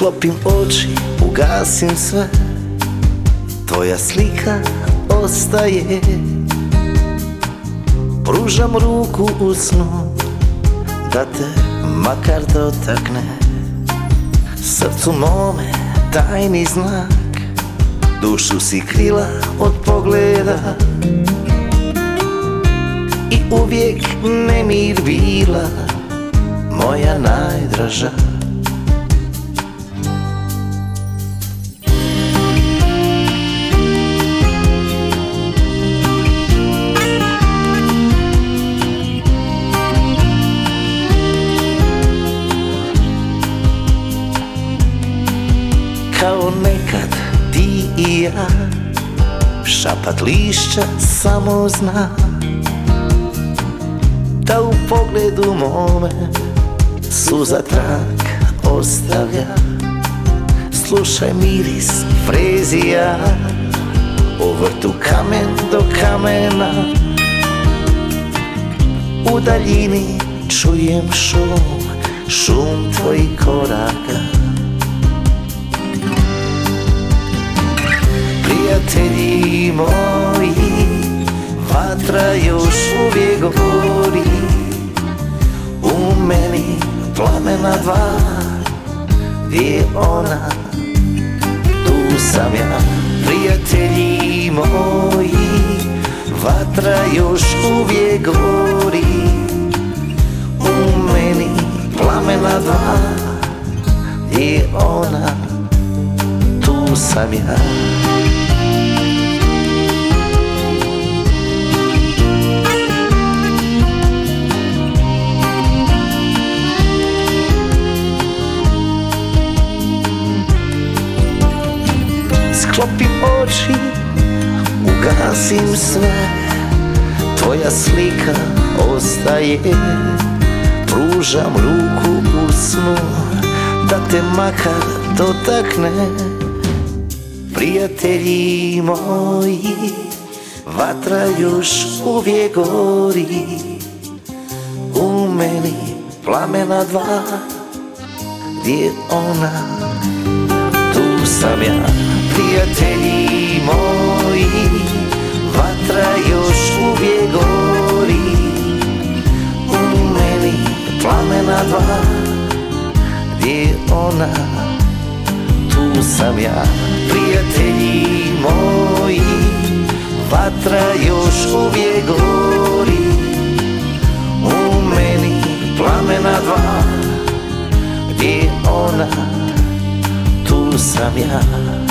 Sklopim oči, ugasim sve, tvoja slika ostaje. Pružam ruku u snu, da te makar dotakne. Srcu mome tajni znak, dušu si krila od pogleda. I uvijek nemir bila, moja najdraža. Kao nekad ti i ja, šapat lišća samo zna, da u pogledu mome suza trag ostavlja. Slušaj miris frezija, u vrtu kamen do kamena. U daljini čujem šum tvojih koraka. Prijatelji moji, vatra još uvijek gori. U meni plamena dva, gdje je ona, tu sam ja. Prijatelji moji, vatra još uvijek gori. U meni plamena dva, gdje je ona, tu sam ja. Sklopim oči, ugasim sve, tvoja slika ostaje. Pružam ruku u snu, da te makar dotakne. Prijatelji moji, vatra još uvijek gori. U meni plamena dva, gdje je ona, tu sam ja. Prijatelji moji, vatra još uvijek gori. U meni plamena dva, gdje je ona, tu sam ja. Prijatelji moji, vatra još uvijek gori. U meni plamena dva, gdje je ona, tu sam ja.